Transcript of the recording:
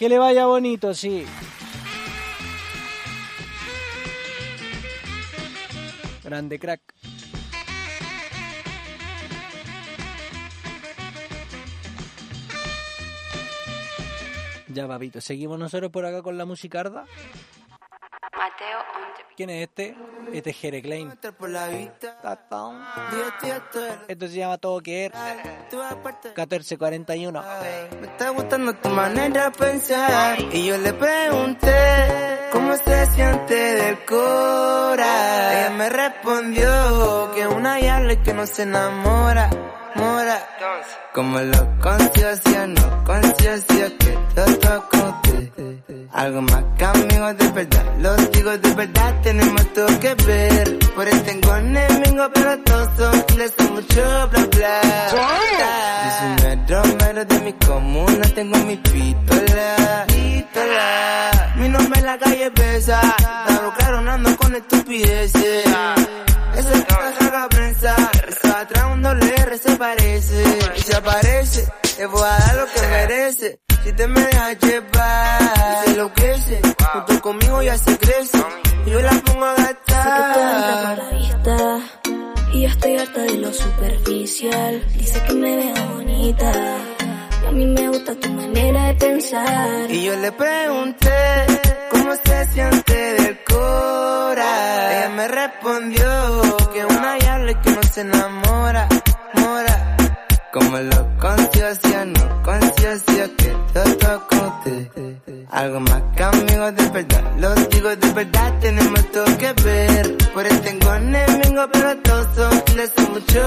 Que le vaya bonito, sí. Grande crack. Ya, papito, seguimos nosotros por acá con la musicarda. Mateo. ¿Quién es este? Este es Jere Klein. Esto se llama Todo Que 1441. Me está gustando tu manera de pensar. Y yo le pregunté cómo se siente del cora. Ella me respondió que una diabla y que no se enamora. Como lo conciencia, no conciencia que te toco. Algo más que amigos de verdad, los digo de verdad, tenemos todo que ver. Por eso tengo enemigos, pero todos son les son mucho bla bla. Yo soy mero de mi comuna, tengo mi pistola. Mi nombre en la calle pesa, claro, claro, no ando con estupideces. Ese es que no saca prensa, reza atrás un doble R se parece. Y se aparece, te voy a dar lo que merece. Si te me dejas llevar, y se enloquece, junto conmigo ya se crece, y yo la pongo a gastar. Sé que todo entra por la vista, y yo estoy harta de lo superficial. Dice que me veo bonita, y a mí me gusta tu manera de pensar. Y yo le pregunté cómo se siente del cora. Ella me respondió que una diabla y que no se enamora. Como el